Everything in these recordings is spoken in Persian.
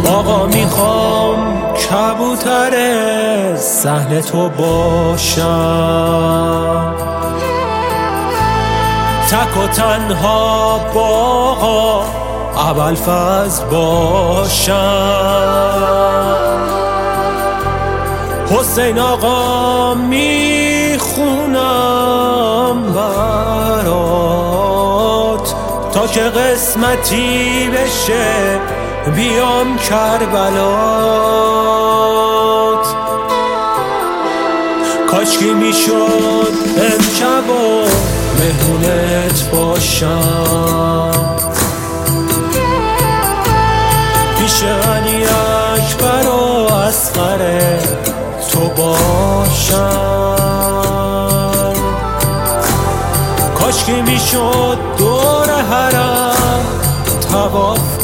آقا میخوام کبوتر صحن تو باشم، تک و تنها با آقا ابوالفضل باشم. حسین آقا میخونم برات تا که قسمتی بشه بیام کربلات. کاشکی میشد امشب و مهمونت باشم، پیش علی اکبر و اصغر تو باشم. کاشکی میشد دور حرم طواف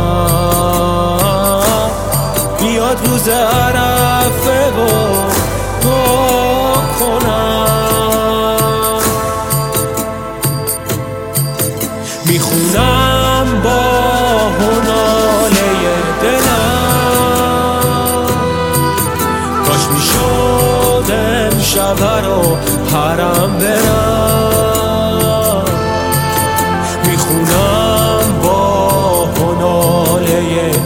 کنم، بیاد روز عرفه و دعا کنم. میخونم با هناله دلم، کاش میشد امشب رو حرم برم. میخونم با هناله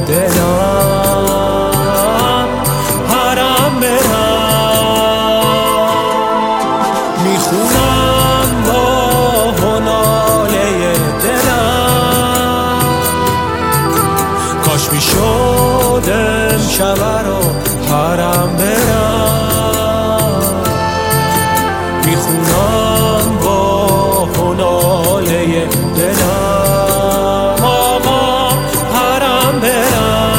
دلم حرم برم. میخونم با هناله دلم، کاش میشد امشب رو حرم برم. میخونم با هناله دلم آقا حرم برم.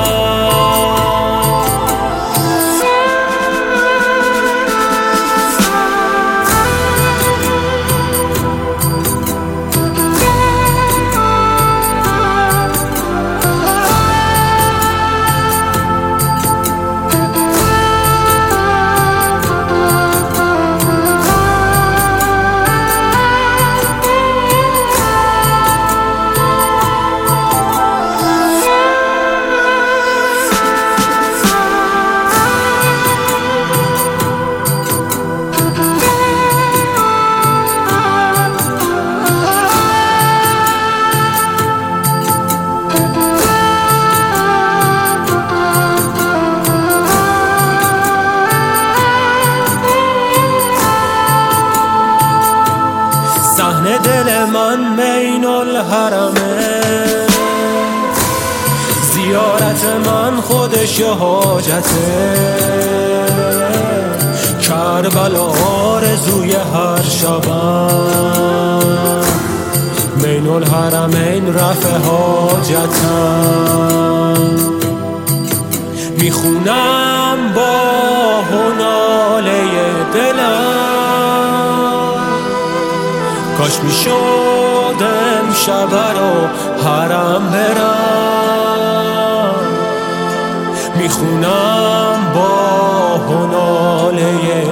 صحن دل من بین الحرمه، زیارت من خودش حاجته. کربلا آرزوی هر شبم، بین الحرمین رفع حاجتم. میخونم با هناله دلم، کاش میشد امشب رو حرم برم. میخونم با هناله